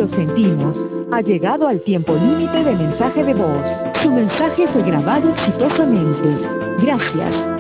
Lo sentimos. Ha llegado al tiempo límite de mensaje de voz. Su mensaje fue grabado exitosamente. Gracias.